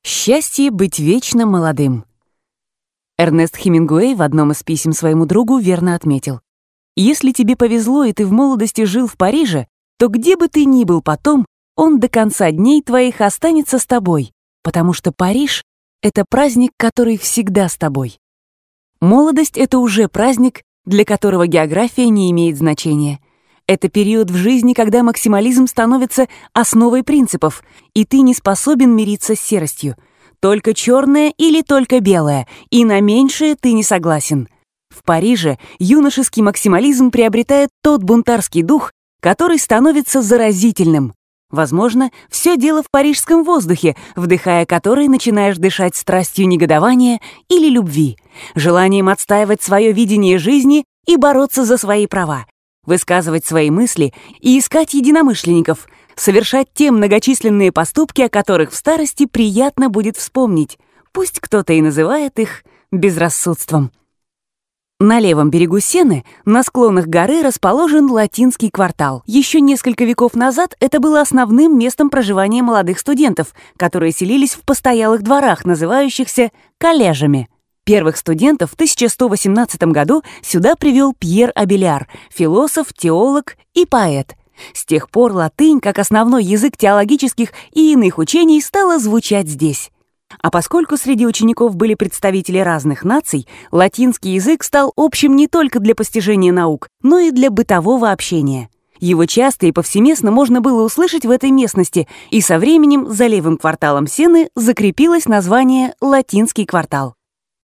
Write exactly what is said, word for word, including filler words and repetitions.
Счастье быть вечно молодым. Эрнест Хемингуэй в одном из писем своему другу верно отметил: «Если тебе повезло и ты в молодости жил в Париже, то где бы ты ни был потом, он до конца дней твоих останется с тобой, потому что Париж — это праздник, который всегда с тобой». Молодость — это уже праздник, для которого география не имеет значения. Это период в жизни, когда максимализм становится основой принципов, и ты не способен мириться с серостью. Только черное или только белое, и на меньшее ты не согласен. В Париже юношеский максимализм приобретает тот бунтарский дух, который становится заразительным. Возможно, все дело в парижском воздухе, вдыхая который начинаешь дышать страстью негодования или любви, желанием отстаивать свое видение жизни и бороться за свои права, высказывать свои мысли и искать единомышленников, совершать те многочисленные поступки, о которых в старости приятно будет вспомнить, пусть кто-то и называет их безрассудством. На левом берегу Сены, на склонах горы, расположен Латинский квартал. Еще несколько веков назад это было основным местом проживания молодых студентов, которые селились в постоялых дворах, называющихся коллежами. Первых студентов в тысяча сто восемнадцатом году сюда привел Пьер Абеляр, философ, теолог и поэт. С тех пор латынь, как основной язык теологических и иных учений, стала звучать здесь. А поскольку среди учеников были представители разных наций, латинский язык стал общим не только для постижения наук, но и для бытового общения. Его часто и повсеместно можно было услышать в этой местности, и со временем за левым кварталом Сены закрепилось название «Латинский квартал».